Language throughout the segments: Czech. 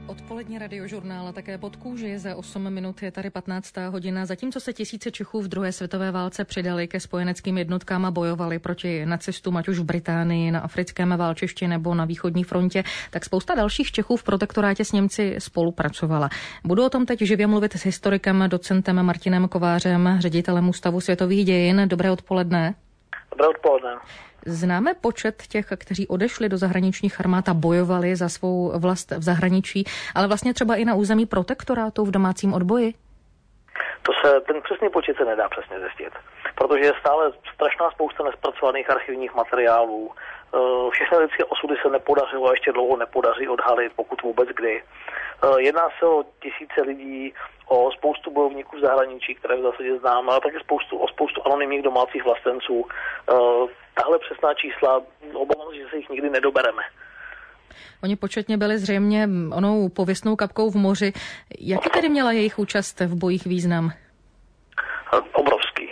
Odpolední radiožurnál a také pod kůži. Za 8 minut je tady 15. hodina. Zatímco se tisíce Čechů v druhé světové válce přidali ke spojeneckým jednotkám a bojovali proti nacistům, ať už v Británii, na africkém válčišti nebo na východní frontě, tak spousta dalších Čechů v protektorátě s Němci spolupracovala. Budu o tom teď živě mluvit s historikem, docentem Martinem Kovářem, ředitelem Ústavu světových dějin. Dobré odpoledne. Dobré odpoledne. Známe počet těch, kteří odešli do zahraničních armád a bojovali za svou vlast v zahraničí, ale vlastně třeba i na území protektorátu v domácím odboji? Ten přesný počet se nedá přesně zjistit, protože je stále strašná spousta nespracovaných archivních materiálů. Všechny lidské osudy se nepodařilo a ještě dlouho nepodaří odhalit, pokud vůbec kdy. Jedná se o tisíce lidí, o spoustu bojovníků v zahraničí, které v zásadě známe, ale také o spoustu anonymních domácích vlastenců. Tahle přesná čísla, obávám se, že se jich nikdy nedobereme. Oni početně byli zřejmě onou pověstnou kapkou v moři. Jaký tedy měla jejich účast v bojích význam? Obrovský.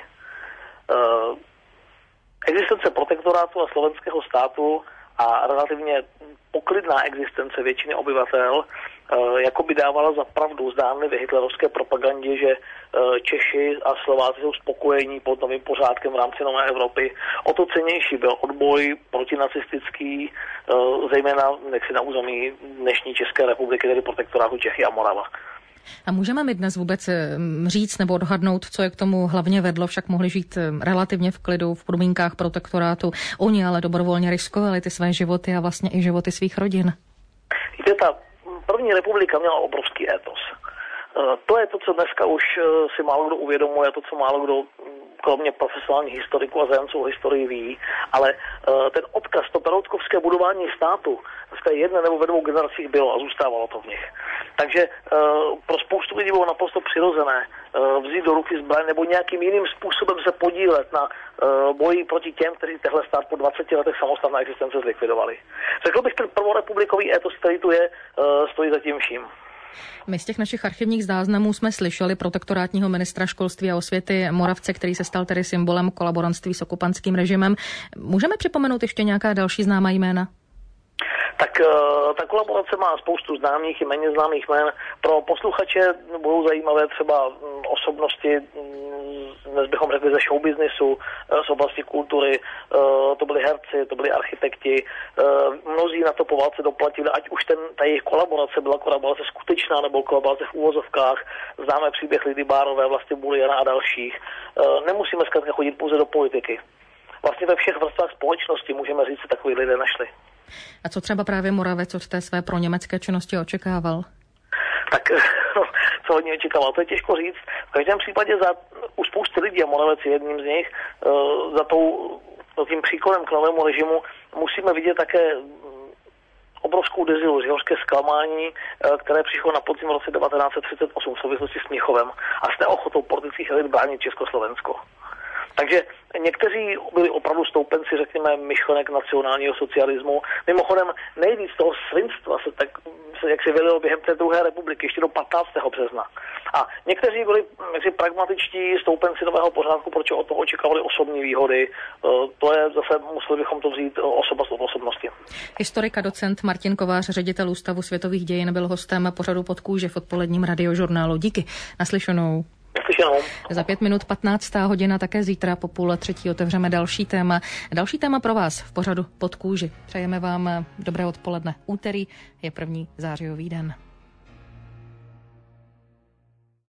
Existence protektorátu a slovenského státu a relativně poklidná existence většiny obyvatel jako by dávala za pravdu zdánlivě hitlerovské propagandě, že Češi a Slováci jsou spokojení pod novým pořádkem v rámci nové Evropy. O to cennější byl odboj protinacistický, zejména na území dnešní České republiky, tedy protektorátu Čechy a Morava. A můžeme my dnes vůbec říct nebo odhadnout, co je k tomu hlavně vedlo, však mohli žít relativně v klidu v podmínkách protektorátu. Oni ale dobrovolně riskovali ty své životy a vlastně i životy svých rodin. Víte, ta první republika měla obrovský étos. To je to, co dneska už si málo kdo uvědomuje, to, co málo kdo kromě profesionálních historiků a zájemců o historii ví, ale ten odkaz, to peroutkovské budování státu v té jedné nebo ve dvou generacích bylo a zůstávalo to v nich. Takže pro spoustu lidí bylo naprosto přirozené vzít do ruky zbraň nebo nějakým jiným způsobem se podílet na boji proti těm, kteří tehle stát po 20 letech samostatné existence zlikvidovali. Řekl bych, ten prvorepublikový étos, který tu je, stojí za tím vším. My z těch našich archivních záznamů jsme slyšeli protektorátního ministra školství a osvěty Moravce, který se stal tedy symbolem kolaborantství s okupantským režimem. Můžeme připomenout ještě nějaká další známá jména? Tak ta kolaborace má spoustu známých i méně známých jmén. Pro posluchače budou zajímavé třeba osobnosti, dnes bychom řekli ze showbiznisu, z oblasti kultury, to byli herci, to byli architekti. Mnozí na to po válce doplatili, ať už ta jejich kolaborace byla kolaborace skutečná nebo kolaborace v úvozovkách. Známe příběh Lidy Bárové, Vlasty Buliana a dalších. Nemusíme zkrátka chodit pouze do politiky. Vlastně ve všech vrstvách společnosti můžeme říct, že takový lidé našli. A co třeba právě Moravec od té své proněmecké činnosti očekával? Tak co od něj očekával, to je těžko říct. V každém případě u spousty lidí, a Moravec je jedním z nich, za tím příklonem k novému režimu musíme vidět také obrovskou deziluzi, hořké zklamání, které přišlo na podzim v roce 1938 v souvislosti s Mnichovem a s neochotou politických elit bránit Československo. Takže někteří byli opravdu stoupenci, řekněme, myšlenek nacionálního socialismu. Mimochodem nejvíc toho svinstva se jak si vylilo během té druhé republiky, ještě do 15. března. A někteří byli pragmatičtí stoupenci nového pořádku, protože od toho očekávali osobní výhody. To je zase, museli bychom to vzít osoba od osobnosti. Historik a docent Martin Kovář, ředitel Ústavu světových dějin, byl hostem pořadu Pod kůži v odpoledním radiožurnálu. Díky. Naslyšenou. Za 5 minut 15. hodina, také zítra po 2:30 otevřeme další téma. Další téma pro vás v pořadu Pod kůži. Přejeme vám dobré odpoledne. Úterý je 1. zářijový den.